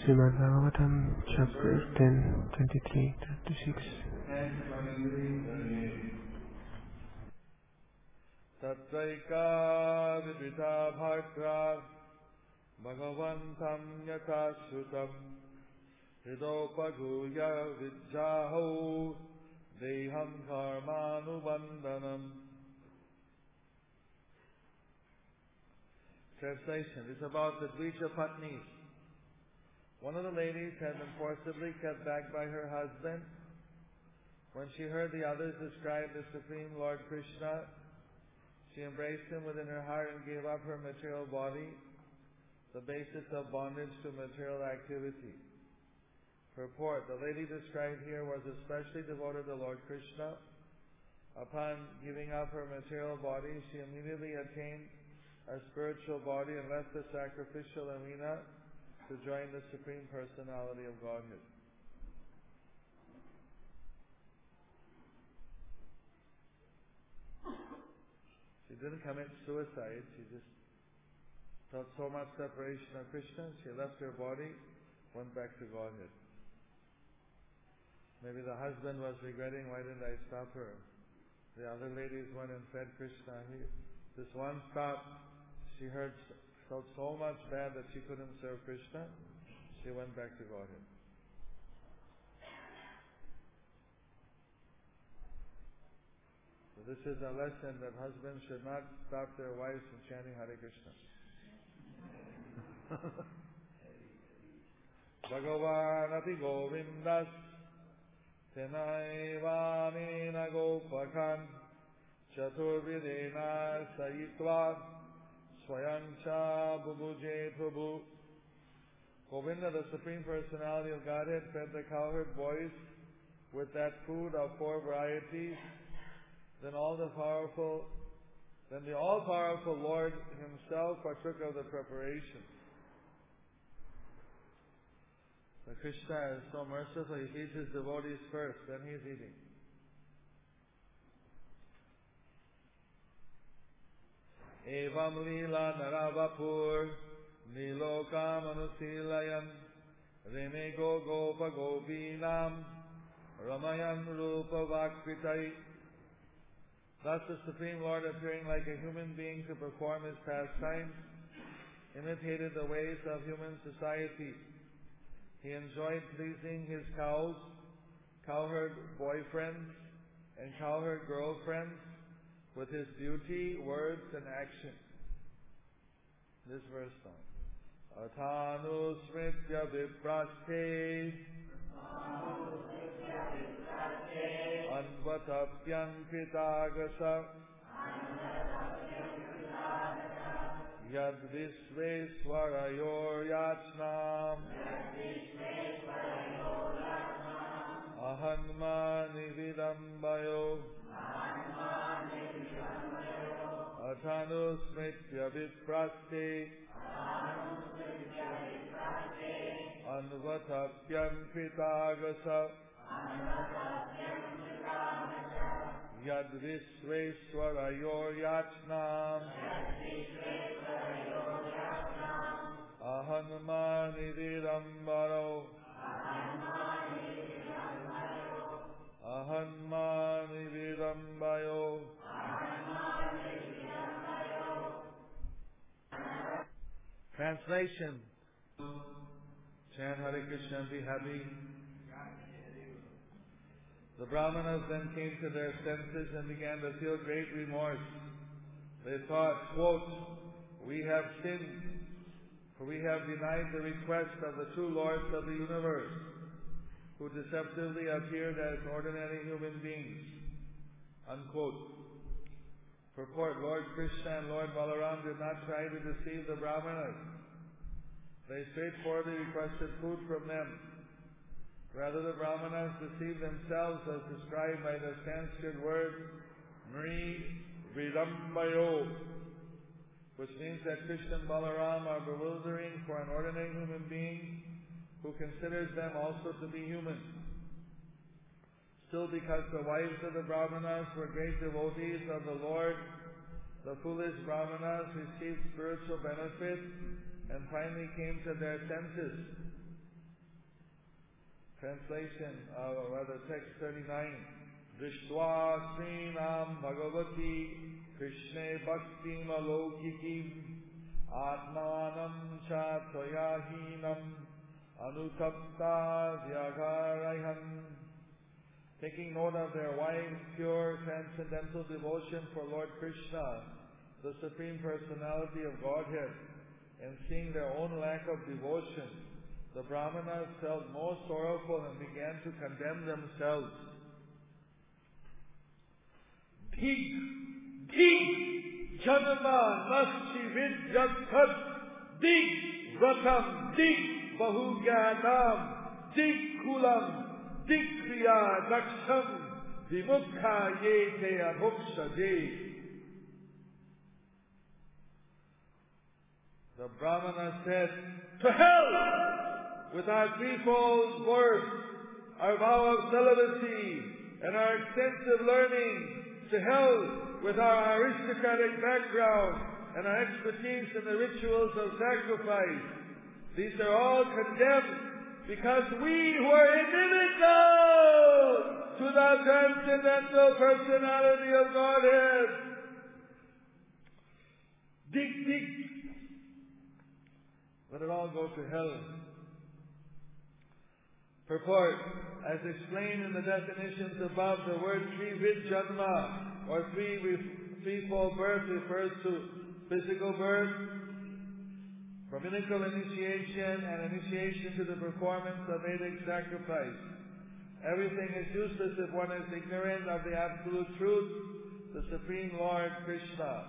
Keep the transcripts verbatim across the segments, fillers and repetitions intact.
Srimad Bhagavatam, chapter ten, twenty-three to thirty-six. Tatraika vivita bhakra bhagavantam yatha shrutam hridopaguya vidjaho deham karmanubandhanam. Translation is about the Dvija Patnis. One of the ladies had been forcibly kept back by her husband. When she heard the others describe the Supreme Lord Krishna, she embraced him within her heart and gave up her material body, the basis of bondage to material activity. Purport: the lady described here was especially devoted to Lord Krishna. Upon giving up her material body, she immediately attained a spiritual body and left the sacrificial arena to join the Supreme Personality of Godhead. She didn't commit suicide, she just felt so much separation of Krishna, she left her body, went back to Godhead. Maybe the husband was regretting, why didn't I stop her? The other ladies went and fed Krishna. He, this one stopped, she heard, felt so much bad that she couldn't serve Krishna, she went back to Godhead. So this is a lesson that husbands should not stop their wives from chanting Hare Krishna. Bhagavan api govindas tenaivamena gopakan chaturvidena sayitva Swayamcha Bubuje Prabhu. Govinda, the Supreme Personality of Godhead, fed the cowherd boys with that food of four varieties. Then all the powerful, then the all-powerful Lord Himself partook of the preparation. So Krishna is so merciful, He feeds His devotees first, then He is eating. Evam lila naravapur nilokam anusilayan remego gopa gopinam ramayan rupa vakritai. Thus the Supreme Lord, appearing like a human being to perform His pastimes, imitated the ways of human society. He enjoyed pleasing His cows, cowherd boyfriends, and cowherd girlfriends with His beauty, words, and action. This verse now. Atanu smritya vipraste anvatapyam kritagasa yad visveswarayor yachnam ahanmani vidambayo Atanu smritya vipraste anvatapyam kritagasa yad visveswarayor yachnam ahanmani vidambaro ahanmani vidambayo. Translation: chant Hare Krishna and be happy. The Brahmanas then came to their senses and began to feel great remorse. They thought, quote, we have sinned, for we have denied the request of the true Lords of the universe, who deceptively appeared as ordinary human beings. Unquote. Purport: Lord Krishna and Lord Balaram did not try to deceive the Brahmanas. They straightforwardly requested food from them. Rather, the Brahmanas deceived themselves as described by the Sanskrit word Mri Vidambayo, which means that Krishna and Balaram are bewildering for an ordinary human being who considers them also to be human. Still, because the wives of the Brahmanas were great devotees of the Lord, the foolish Brahmanas received spiritual benefit and finally came to their senses. Translation of, or rather text thirty-nine. Drishtva Srinam Bhagavati Krishne Bhaktim Alokikim Atmanam Cha Toyahinam Anutapta Vyagarayan. Taking note of their wide, pure, transcendental devotion for Lord Krishna, the Supreme Personality of Godhead, and seeing their own lack of devotion, the Brahmanas felt most sorrowful and began to condemn themselves. Dig, dig, janama, nasti vidyathat, dig, vratam, dig, bahugyanam, dig, kulam, dig, kriya, daksham, vimukha yete abhukshade. The Brahmana said, to hell with our threefold birth, our vow of celibacy, and our extensive learning. To hell with our aristocratic background and our expertise in the rituals of sacrifice. These are all condemned because we were inimical to the transcendental personality of Godhead. Dig, dig. Let it all go to hell. Purport. As explained in the definitions above, the word Trivid Janma, or three, threefold birth, refers to physical birth, brahminical initiation, and initiation to the performance of Vedic sacrifice. Everything is useless if one is ignorant of the absolute truth, the Supreme Lord Krishna.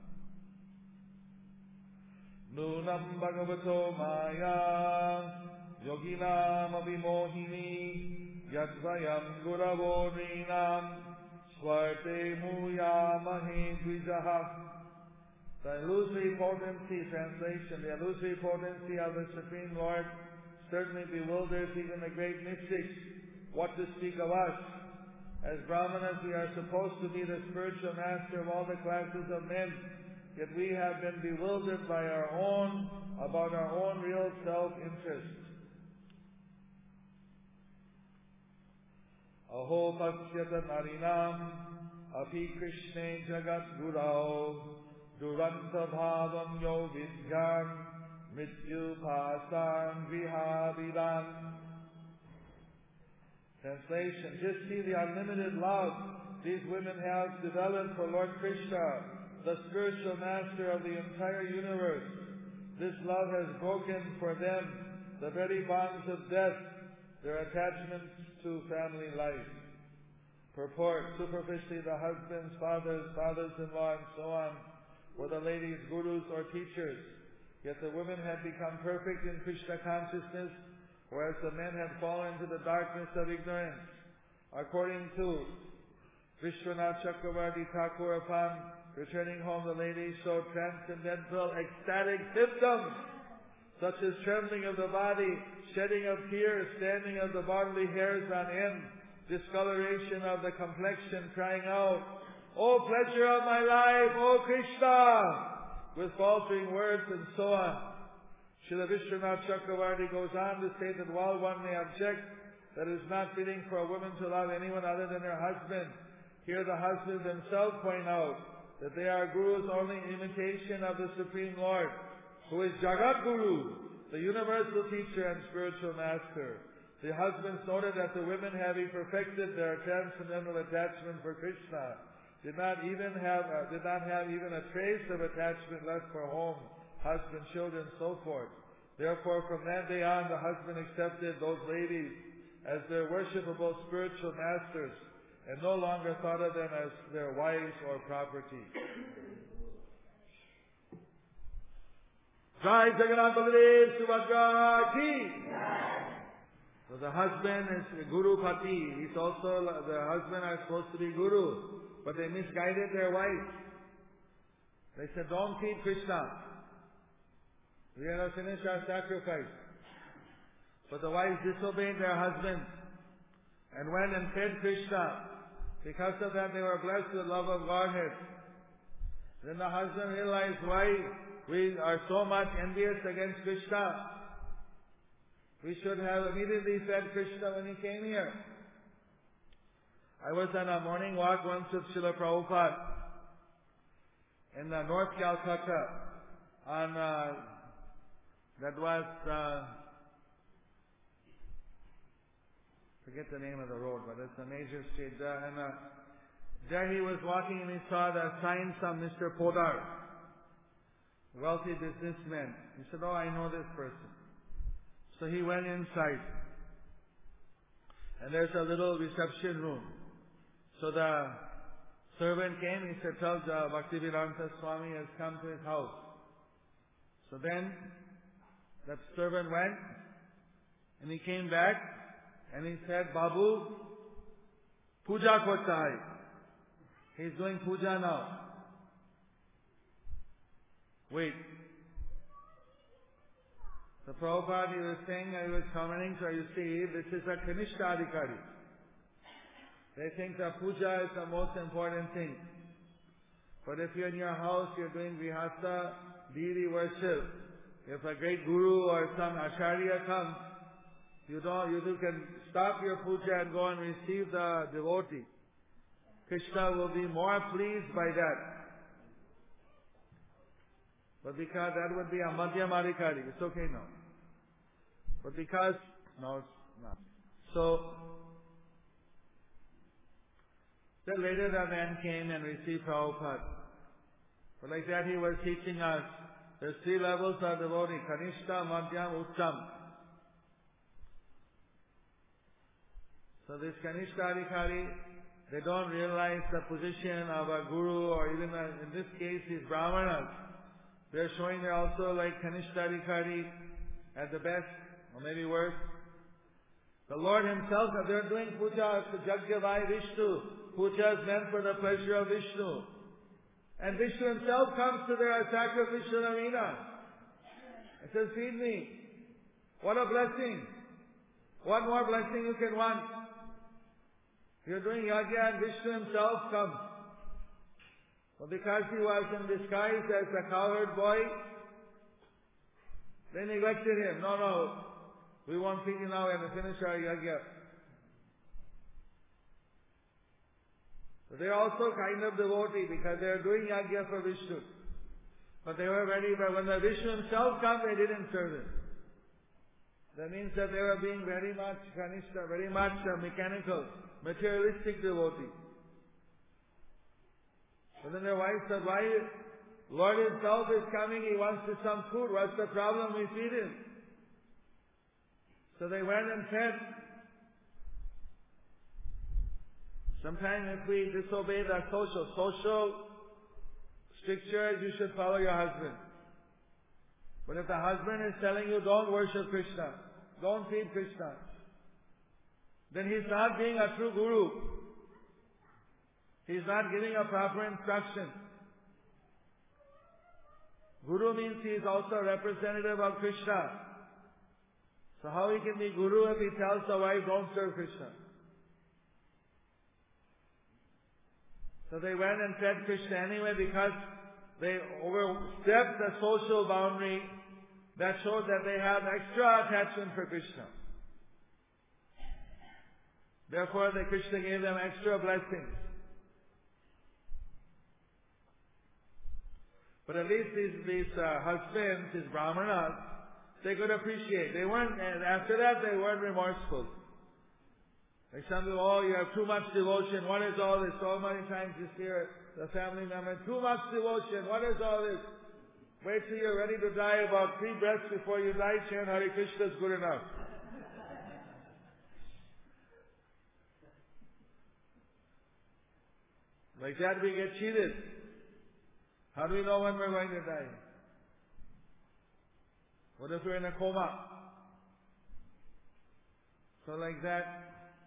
Nunam Bhagavato Maya Yoginam Abhimohini Yatvayam Guravorinam Swarte Muyamahe Dvijaha. The illusory potency, translation, the illusory potency of the Supreme Lord certainly bewilders even the great mystics. What to speak of us? As Brahmanas, we are supposed to be the spiritual master of all the classes of men, yet we have been bewildered by our own, about our own real self-interest. Aho pasyata narinam api krishne jagat gurao duranta bhavam yo vidyan mrityu pasan vihavidan. Translation. Just see the unlimited love these women have developed for Lord Krishna, the spiritual master of the entire universe. This love has broken for them the very bonds of death, their attachments to family life. Purport. Superficially, the husbands, fathers, fathers-in-law, and so on were the ladies' gurus or teachers. Yet the women had become perfect in Krishna consciousness, whereas the men had fallen into the darkness of ignorance. According to Vishwanath Chakravarti Thakur, upon returning home, the ladies showed transcendental, ecstatic symptoms, such as trembling of the body, shedding of tears, standing of the bodily hairs on end, discoloration of the complexion, crying out, "O pleasure of my life, O Krishna," with faltering words and so on. Srila Vishwanath Chakravarti goes on to say that while one may object that it is not fitting for a woman to love anyone other than her husband, here the husbands themselves point out that they are gurus only in imitation of the Supreme Lord, who is Jagat Guru, the universal teacher and spiritual master. The husbands noted that the women, having perfected their transcendental attachment for Krishna, did not even have uh, did not have even a trace of attachment left for home, husband, children, so forth. Therefore, from that day on, the husband accepted those ladies as their worshipable spiritual masters, and no longer thought of them as their wives or property. Jai Jagannath Baladev Subhadra Ki. So the husband is Guru Pati. He's also, the husband are supposed to be Guru, but they misguided their wife. They said, "Don't feed Krishna. We are to finish our sacrifice." But the wives disobeyed their husbands and went and fed Krishna. Because of that, they were blessed with love of Godhead. Then the husband realized why we are so much envious against Krishna. We should have immediately fed Krishna when he came here. I was on a morning walk once with Srila Prabhupada in uh, North Calcutta on, uh, that was, uh, forget the name of the road, but it's a major street there. And uh, there he was walking and he saw the sign from Mister Podar, wealthy businessman. He said, oh, I know this person. So he went inside. And there's a little reception room. So the servant came, he said, tell uh, Bhaktivedanta Swami has come to his house. So then that servant went and he came back and he said, Babu, puja korta hai. He's doing puja now. Wait. The Prabhupada, he was saying, I was commenting, so you see, this is a Kanishta Adhikari. They think that puja is the most important thing. But if you're in your house, you're doing vihasa, deity worship, if a great guru or some acharya comes, you don't, you can stop your puja and go and receive the devotee. Krishna will be more pleased by that. But because that would be a Madhyamadikari, it's okay now. But because, no, it's not. So, then later the man came and received Prabhupada. But like that he was teaching us, there's three levels of devotee, Kanishta, Madhyam, Uttam. So this Kanishta Adhikari, they don't realize the position of a guru, or even a, in this case, these Brahmanas. They're showing they're also like Kanishta Adhikari at the best, or maybe worse. The Lord Himself, they're doing puja to Jagyavai Vishnu. Puja is meant for the pleasure of Vishnu. And Vishnu Himself comes to their sacrificial arena. He says, feed me. What a blessing. What more blessing you can want? You're doing yajna and Vishnu Himself comes. But because he was in disguise as a cowherd boy, they neglected him. No, no, we won't feed you now and finish our yajna. So they're also kind of devotee because they're doing yajna for Vishnu. But they were ready, but when the Vishnu Himself came, they didn't serve Him. That means that they were being very much kanishta, very much uh, mechanical, materialistic devotee. But then their wife said, why Lord Himself is coming, He wants to some food. What's the problem? We feed Him. So they went and fed. Sometimes if we disobey the social, social strictures, you should follow your husband. But if the husband is telling you, don't worship Krishna, don't feed Krishna, then he's not being a true guru. He's not giving a proper instruction. Guru means he is also a representative of Krishna. So how he can be guru if he tells the wife, don't serve Krishna? So they went and fed Krishna anyway because they overstepped the social boundary that showed that they have extra attachment for Krishna. Therefore, the Krishna gave them extra blessings. But at least these, these uh, husbands, these brahmanas, they could appreciate. They weren't, and after that, they weren't remorseful. Like some people, oh, you have too much devotion. What is all this? So many times you hear the family member, too much devotion. What is all this? Wait till you're ready to die. About three breaths before you die, chant Hare Krishna is good enough. Like that we get cheated. How do we know when we're going to die? What if we're in a coma? So like that.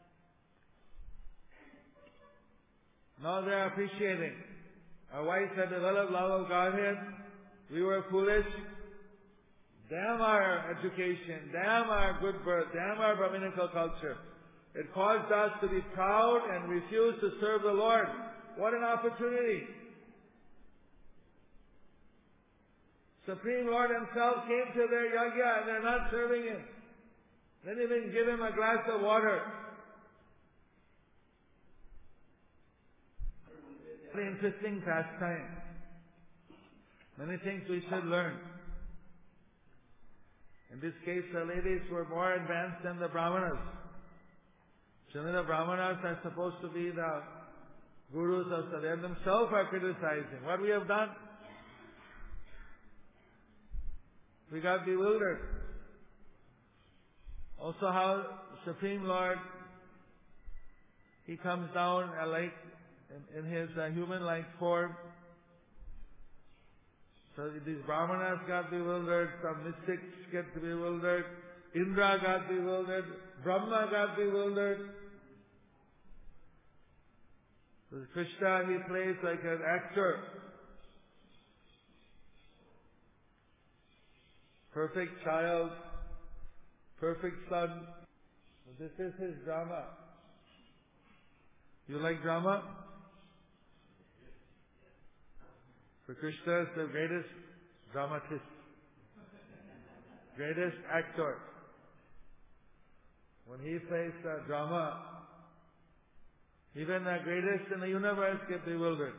Now they're appreciating. Our wives had developed love of Godhead. We were foolish. Damn our education. Damn our good birth. Damn our Brahminical culture. It caused us to be proud and refuse to serve the Lord. What an opportunity. Supreme Lord Himself came to their yajna and they're not serving Him. Then even give him a glass of water. Very interesting pastime. Many things we should learn. In this case, the ladies were more advanced than the Brahmanas. Generally, the Brahmanas are supposed to be the gurus of Sadhu. They themselves are criticizing what we have done. We got bewildered. Also how Supreme Lord, He comes down uh, like in, in His uh, human-like form. So these Brahmanas got bewildered, some mystics get bewildered, Indra got bewildered, Brahma got bewildered. So Krishna, he plays like an actor. Perfect child, perfect son. So this is his drama. You like drama? For Krishna is the greatest dramatist, greatest actor. When he plays the drama, even the greatest in the universe get bewildered.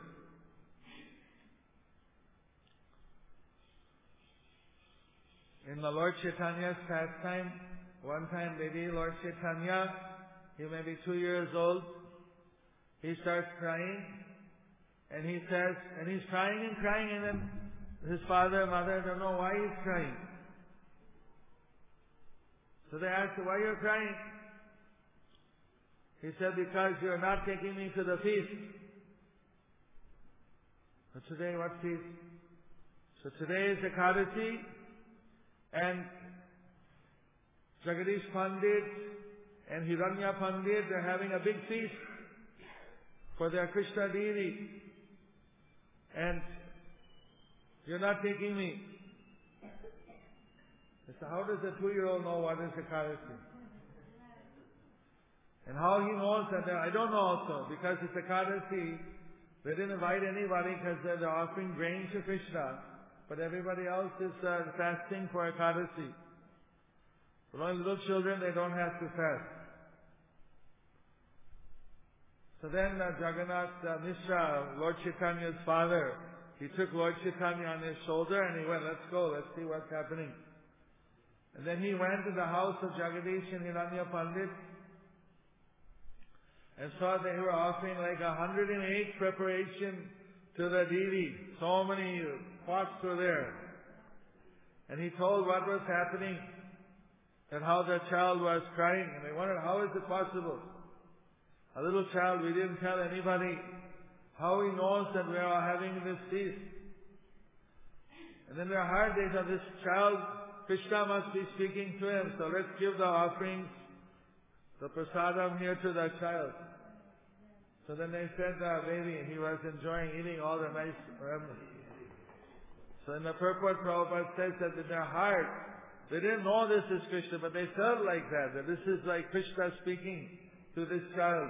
In the Lord Chaitanya's pastime, one time maybe Lord Chaitanya, he may be two years old, he starts crying, and he says, and he's crying and crying, and then his father and mother don't know why he's crying. So they ask, why are you crying? He said, because you are not taking me to the feast. So today, what feast? So today is Ekadasi, and Jagadish Pandit and Hiranya Pandit, they're having a big feast for their Krishna deity. And you're not taking me. So how does a two-year-old know what is Ekadasi? And how he knows that, I don't know also, because it's Ekadasi, they didn't invite anybody because they're, they're offering grain to Krishna, but everybody else is uh, fasting for Ekadasi. But only little children, they don't have to fast. So then uh, Jagannath uh, Mishra, Lord Chaitanya's father, he took Lord Chaitanya on his shoulder and he went, let's go, let's see what's happening. And then he went to the house of Jagadish and Hiranya Pandit and saw they were offering like a hundred and eight preparation to the deity. So many pots were there. And he told what was happening and how the child was crying. And they wondered, how is it possible? A little child, we didn't tell anybody. How he knows that we are having this feast. And in their heart they thought, this child, Krishna must be speaking to him, so let's give the offerings, the prasadam here to the child. So then they said the baby, he was enjoying eating all the nice remnants. So in the purport, Prabhupada says that in their heart, they didn't know this is Krishna, but they felt like that, that this is like Krishna speaking to this child.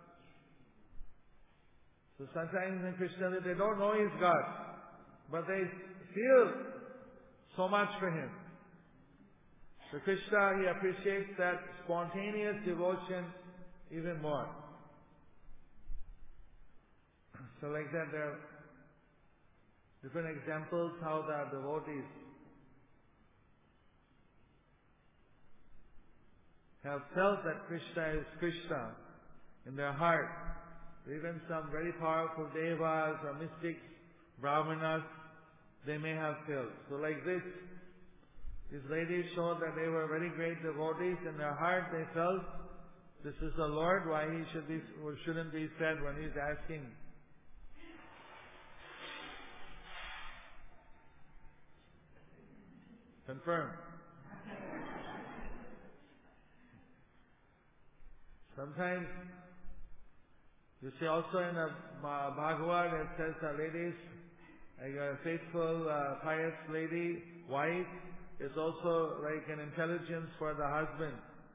So sometimes in Krishna, they don't know he's God, but they feel so much for him. So Krishna, he appreciates that spontaneous devotion even more. So like that, there are different examples how the devotees have felt that Krishna is Krishna in their heart. Even some very powerful devas or mystics, brahmanas, they may have felt. So like this, these ladies showed that they were very great devotees. In their heart they felt, this is the Lord, why he should be, or shouldn't be said when he's asking. Confirm. Sometimes, you see also in the Bhagavad, it says a ladies, like a faithful, uh, pious lady, wife, is also like an intelligence for the husband.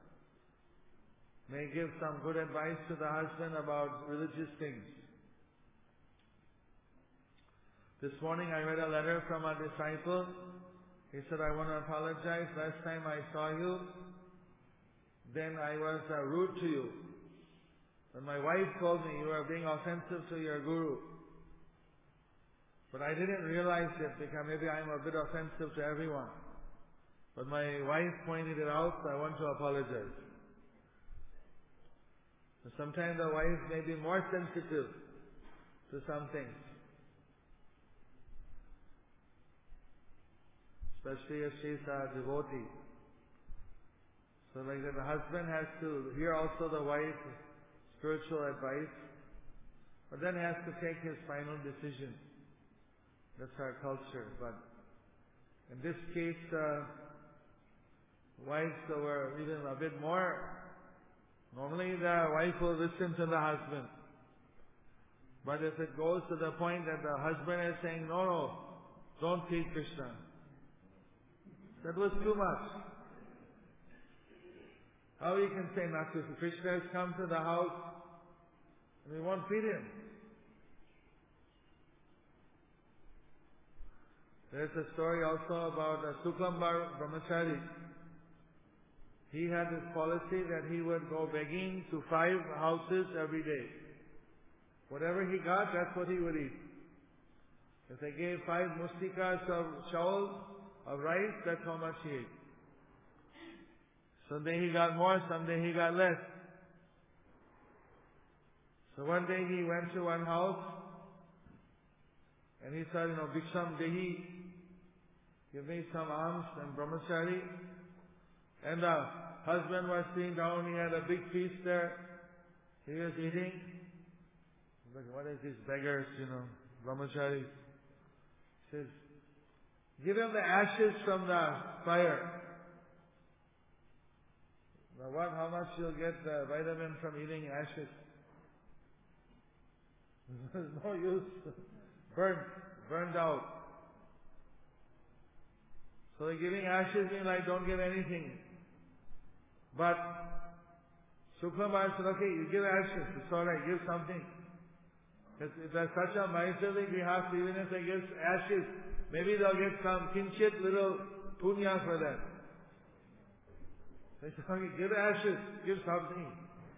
May give some good advice to the husband about religious things. This morning I read a letter from a disciple. He said, I want to apologize. Last time I saw you, then I was uh, rude to you. When my wife told me you are being offensive to your guru. But I didn't realize it because maybe I'm a bit offensive to everyone. But my wife pointed it out, so I want to apologize. So sometimes the wife may be more sensitive to some things. Especially if she's a devotee. So like that, the husband has to hear also the wife's spiritual advice, but then has to take his final decision. That's our culture. But in this case, uh, wives were even a bit more. Normally the wife will listen to the husband. But if it goes to the point that the husband is saying, no, no, don't feed Krishna. That was too much. How you can say not to? Krishna has come to the house and we won't feed him. There's a story also about a Suklambar Brahmachari. He had this policy that he would go begging to five houses every day. Whatever he got, that's what he would eat. If they gave five mustikas of shawls of rice, that's how much he ate. Someday he got more, someday he got less. So one day he went to one house and he said, you know, Bhiksham Dehi, give me some alms and brahmachari. And the husband was sitting down, he had a big feast there. He was eating. He's like, what is these beggars, you know, brahmacharis? He says, give him the ashes from the fire. Now what, how much you'll get the vitamin from eating ashes? There's no use. Burnt, burned out. So they're giving ashes mean like don't give anything. But Suklambar said, okay, you give ashes, it's alright, give something. Because if there's such a miserly behalf, even if they give ashes, maybe they'll get some kinchit little punya for that. They said, okay, give ashes, give something.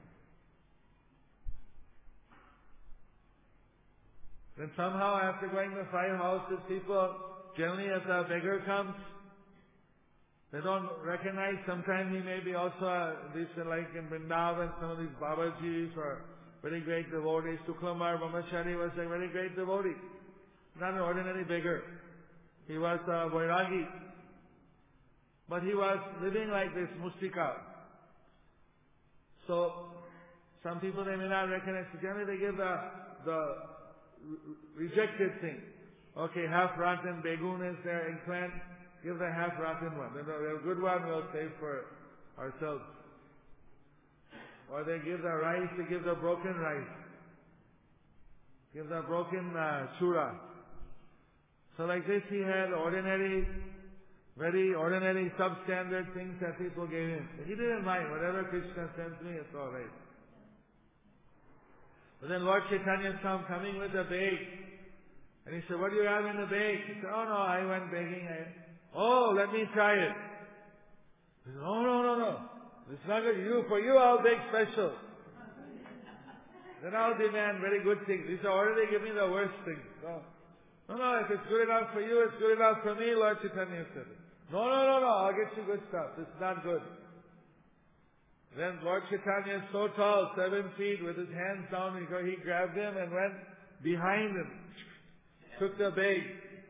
Then somehow after going to five houses, people, generally if the beggar comes, they don't recognize, sometimes he may be also, a, this like in Vrindavan, some of these Babajis or very great devotees. Suklambar Brahmachari was a very great devotee. Not an ordinary beggar. He was a Vairagi. But he was living like this mustika. So, some people they may not recognize. Generally they give the, the rejected thing. Okay, half rotten begun is there in plant. Give the half rotten one. The, the good one we'll save for ourselves. Or they give the rice, they give the broken rice. Give the broken uh, chura. So like this he had ordinary, very ordinary substandard things that people gave him. He didn't mind. Whatever Krishna sends me, it's alright. But then Lord Chaitanya come coming with a bag. And he said, what do you have in the bag? He said, oh no, I went begging. I, oh, let me try it. He said, oh no, no, no. It's not good. You, for you I'll beg special. Then I'll demand very good things. He said, already give me the worst things. No. No, no, if it's good enough for you, it's good enough for me, Lord Chaitanya said. No, no, no, no, I'll get you good stuff. This is not good. Then Lord Chaitanya is so tall, seven feet, with his hands down, he, he grabbed him and went behind him. Took the bag.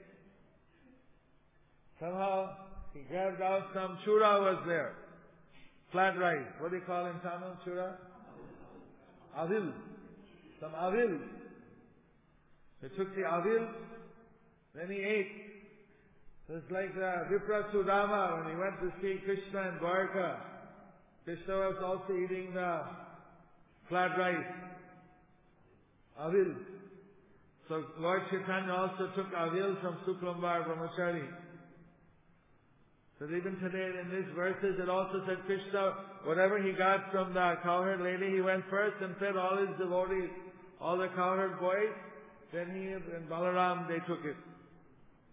Somehow, he grabbed out some chura was there. Flat rice. What do you call in Tamil, chura? Avil. Some avil. He took the avil, then he ate. It's like the Vipra Sudama when he went to see Krishna in Dwarka. Krishna was also eating the flat rice. Avil. So Lord Chaitanya also took avil from Suklambar Brahmachari. So even today in these verses it also said Krishna, whatever he got from the cowherd lady, he went first and fed all his devotees, all the cowherd boys. Then he and Balaram, they took it.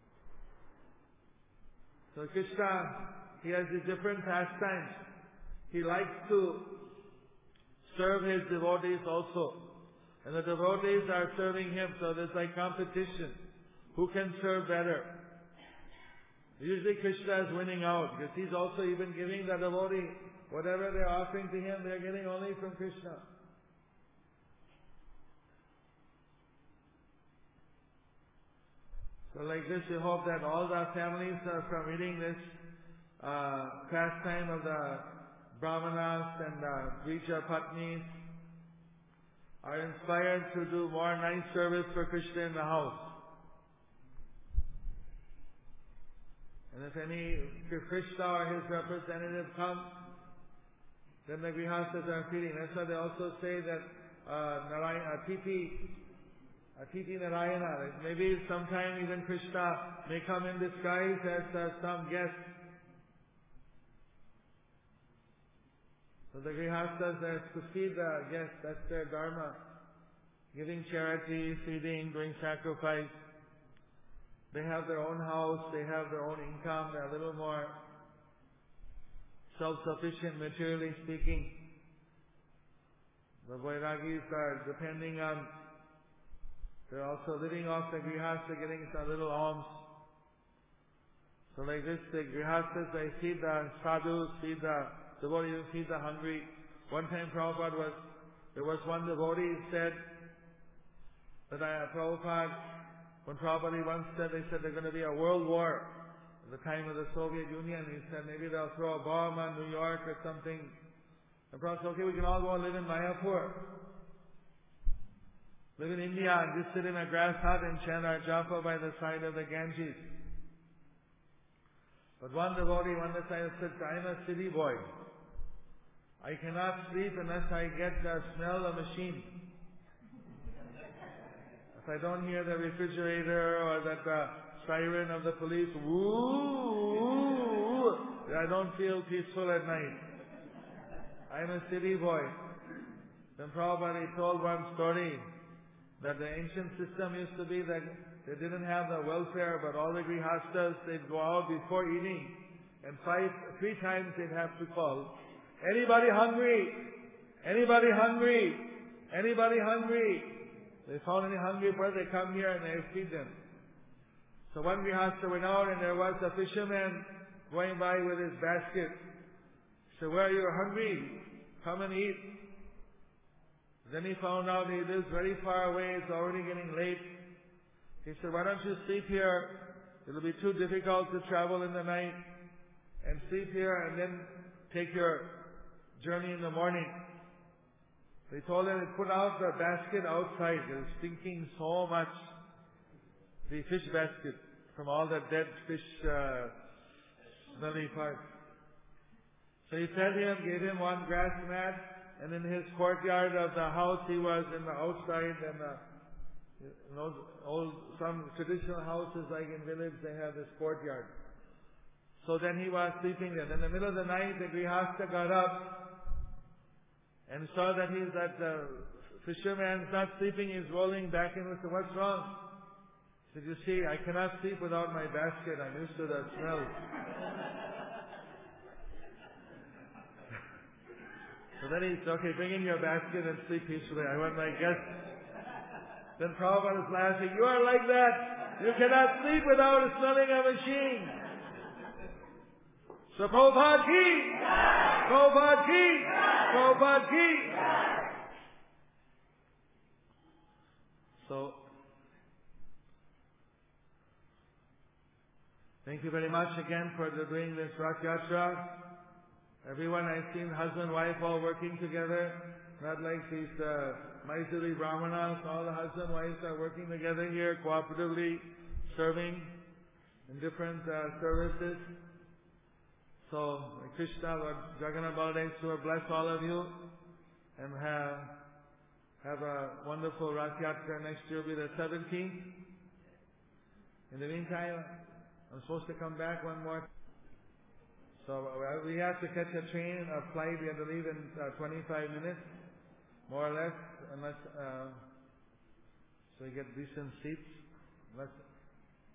So Krishna, he has these different pastimes. he likes to serve his devotees also. And the devotees are serving him, so there's like competition. Who can serve better? Usually Krishna is winning out, because he's also even giving the devotee, whatever they're offering to him, they're getting only from Krishna. So like this, we hope that all the families are from reading this uh, pastime of the Brahmanas and the Dvija Patnis are inspired to do more nice service for Krishna in the house. And if any, if Krishna or his representative comes, then the grihastas are feeling. That's why they also say that uh, Narayana, Atiti, Atiti Narayana, like maybe sometime even Krishna may come in disguise as uh, some guest. So the grihastas are to feed the guests, that's their dharma. Giving charity, feeding, doing sacrifice. They have their own house, they have their own income, they're a little more self-sufficient materially speaking. The Vairagis are depending on, they're also living off the grihasta, getting a little alms. So like this, the grihastas, they feed the sadhus, feed the devotees, feed the hungry. One time Prabhupada was, there was one devotee who said that I, Prabhupada, when Prabhupada once said, they said there's going to be a world war at the time of the Soviet Union. He said maybe they'll throw a bomb on New York or something. And Prabhupada said, okay, we can all go and live in Mayapur. Live in India and just sit in a grass hut and chant our japa by the side of the Ganges. But one devotee, one disciple said, I'm a city boy. I cannot sleep unless I get the smell of machine. If I don't hear the refrigerator or that the siren of the police, woo, woo, I don't feel peaceful at night. I'm a city boy. Then Prabhupada told one story that the ancient system used to be that they didn't have the welfare, but all the grihastas, they'd go out before eating, and five, three times they'd have to call, anybody hungry? Anybody hungry? Anybody hungry? They found any hungry person, they come here and they feed them. So one grihasta went out and there was a fisherman going by with his basket. He said, where are you hungry? Come and eat. Then he found out he lives very far away, it's already getting late. He said, why don't you sleep here? It'll be too difficult to travel in the night. And sleep here and then take your journey in the morning. They told him to put out the basket outside. It was stinking so much. The fish basket from all the dead fish uh, smelly parts. So he fed him, gave him one grass mat, and in his courtyard of the house he was in the outside, and uh, you know, old, some traditional houses like in village, they have this courtyard. So then he was sleeping there. In the middle of the night, the grihasta got up and saw that he's that the fisherman's not sleeping, he's rolling back and forth. So what's wrong? He said, you see, I cannot sleep without my basket. I'm used to that smell. So then he said, okay, bring in your basket and sleep peacefully. I want my guests. Then Prabhupada was laughing, you are like that. You cannot sleep without smelling a machine. So Prabhupada ki! Prabhupada ki! Prabhupada ki! So, thank you very much again for doing this Rath Yatra. Everyone, I've seen husband and wife all working together. Not like these uh, Mysuli Brahmanas. All the husband and wives are working together here, cooperatively serving in different uh, services. So, Krishna, Lord Jagannath Baladev, bless all of you and have, have a wonderful Rath Yatra. Next year will be the seventeenth. In the meantime, I'm supposed to come back one more. So uh, we have to catch a train, a flight. We have to leave in uh, twenty-five minutes, more or less, unless uh, so we get decent seats. Unless